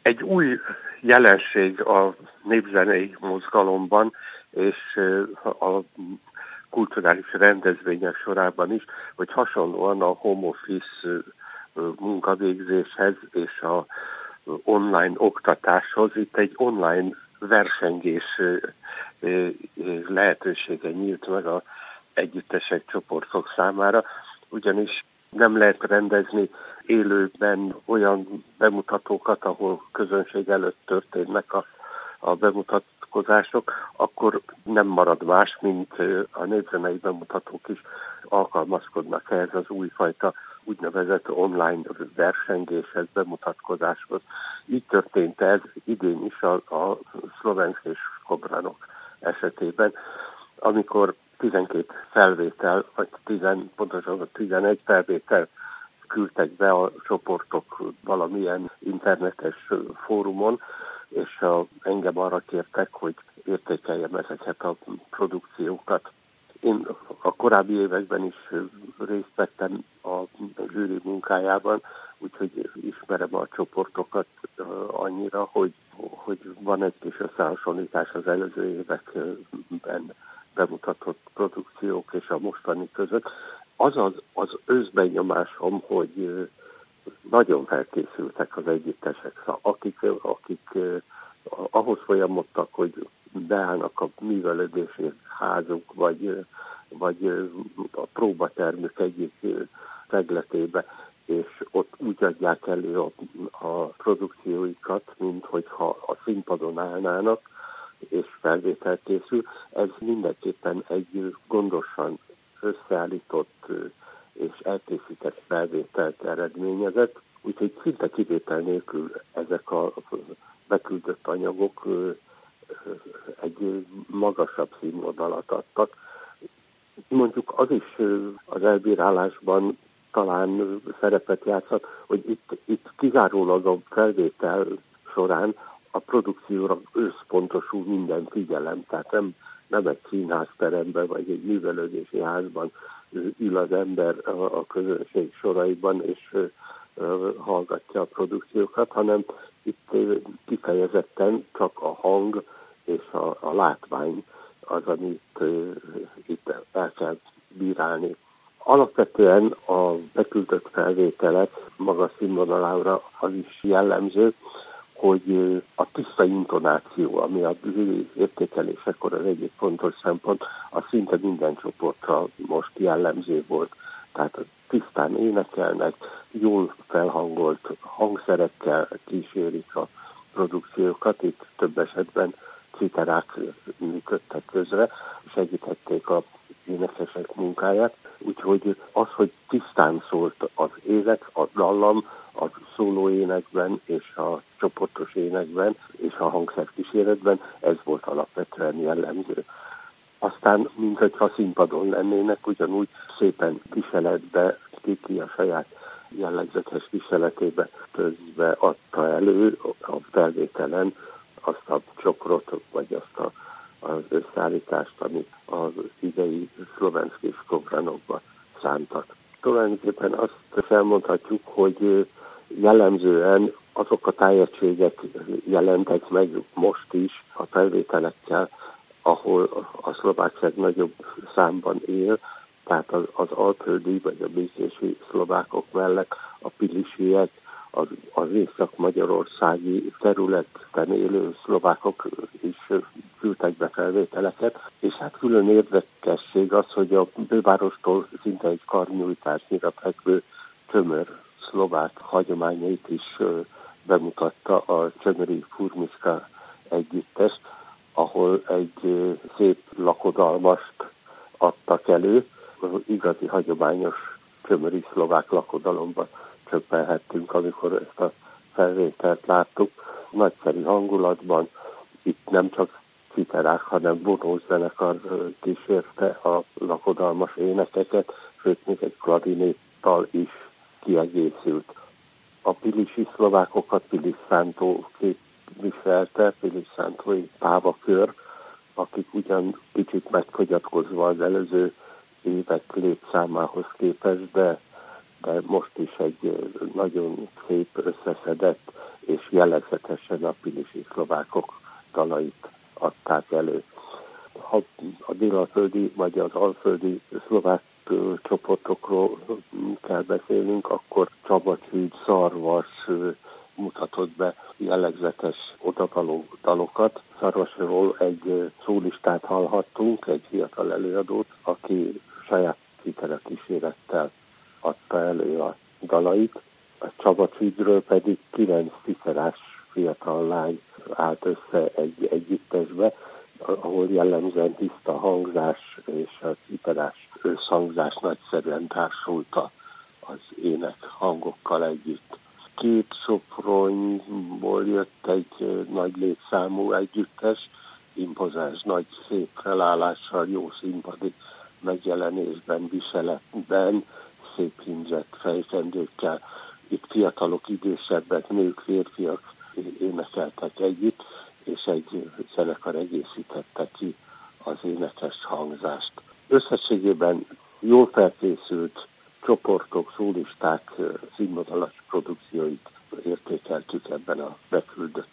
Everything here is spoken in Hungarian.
Egy új jelenség a népzenei mozgalomban és a kulturális rendezvények sorában is, hogy hasonlóan a home office munkavégzéshez és a online oktatáshoz itt egy online versengés lehetősége nyílt meg az együttesek, csoportok számára, ugyanis nem lehet rendezni élőben olyan bemutatókat, ahol közönség előtt történnek a bemutatkozások, akkor nem marad más, mint a népzenei bemutatók is alkalmazkodnak ehhez az újfajta úgynevezett online versengéshez, bemutatkozáshoz. Így történt ez idén is a Szlovensk és Kobranok esetében, amikor 12 felvétel, vagy pontosabban 11 felvétel küldtek be a csoportok valamilyen internetes fórumon, és engem arra kértek, hogy értékeljem ezeket a produkciókat. Én a korábbi években is részt vettem a zsűri munkájában, úgyhogy ismerem a csoportokat annyira, hogy van egy kis összehasonlítás az előző években bemutatott produkciók és a mostani között. Az őszbenyomásom, hogy nagyon felkészültek az együttesek, akik ahhoz folyamodtak, hogy beállnak a művelődési házuk, vagy a próbatermük egyik szegletébe, és ott úgy adják elő a produkcióikat, mint hogyha a színpadon állnának, és felvétel készül. Ez mindenképpen egy gondosan összeállított és elkészített felvételt eredményezett, úgyhogy szinte kivétel nélkül ezek a beküldött anyagok egy magasabb színvonalat adtak. Mondjuk az is az elbírálásban talán szerepet játszhat, hogy itt kizárólag a felvétel során a produkcióra összpontosul minden figyelem, tehát nem egy színházteremben vagy egy művelődési házban ül az ember a közönség soraiban és hallgatja a produkciókat, hanem itt kifejezetten csak a hang és a látvány az, amit itt el kell bírálni. Alapvetően a beküldött felvételek magas színvonalára az is jellemző, hogy a tiszta intonáció, ami a értékelésekor az egyik fontos szempont, az szinte minden csoportra most jellemző volt. Tehát tisztán énekelnek, jól felhangolt hangszerekkel kísérik a produkciókat, itt több esetben citerák működtek közre, segítették az énekesek munkáját, úgyhogy az, hogy tisztán szólt az ének, a dallam, a szólóénekben és a csoportos énekben és a hangszerkíséretben, ez volt alapvetően jellemző. Aztán, minthogyha színpadon lennének, ugyanúgy szépen viseletbe, ki a saját jellegzetes viseletébe közbe adta elő a felvételen azt a csokrot, vagy azt az összeállítást, amit az idei Szlovensk és Kobranokba szántak. Tulajdonképpen azt elmondhatjuk, hogy jellemzően azok a tájegységek jelentek meg most is a felvételekkel, ahol a szlovákság nagyobb számban él, tehát az alföldi vagy a békési szlovákok mellett a pilisiek, az észak-magyarországi területen élő szlovákok is küldtek be felvételeket, és hát külön érdekesség az, hogy a bővárostól szinte egy karnyújtásnyira fekvő Csömör szlovák hagyományait is bemutatta a Csömöri Furmiska együttes, ahol egy szép lakodalmast adtak elő, igazi hagyományos csömöri szlovák lakodalomba csöppelhettünk, amikor ezt a felvételt láttuk. Nagyszerű hangulatban, itt nem csak citerák, hanem vonós zenekar kísérte a lakodalmas énekeket, sőt még egy klarinéttal is kiegészült. A pilisi szlovákokat Pilis Szántó képviselte, Pilis Szántói pávakör, akik ugyan kicsit megfogyatkozva az előző évek létszámához képest, de most is egy nagyon szép, összeszedett és jellegzetesen a pilisi szlovákok dalait adták elő. Ha a délföldi vagy az alföldi szlovák csoportokról kell beszélnünk, akkor Csaba Csügy, Szarvas mutatott be jellegzetes odavaló dalokat. Szarvasról egy szólistát hallhattunk, egy fiatal előadót, aki saját gitara kísérettel adta elő a dalait. A Csaba Csügyről pedig 9 ciferás fiatal lány állt össze egy együttesbe, ahol jellemzően tiszta hangzás és a ciferás összhangzás nagyszerűen társulta az ének hangokkal együtt. 2 Sopronból jött egy nagy létszámú együttes, impozáns, nagy, szép felállással, jó színpadi megjelenésben, viseletben, szép hímzett fejkendőkkel. Itt fiatalok, idősebbek, nők, férfiak énekeltek együtt, és egy zenekar egészítette ki az énekes hangzást. Összességében jól felkészült csoportok, szólisták színvonalas produkcióit értékeltük ebben a beküldött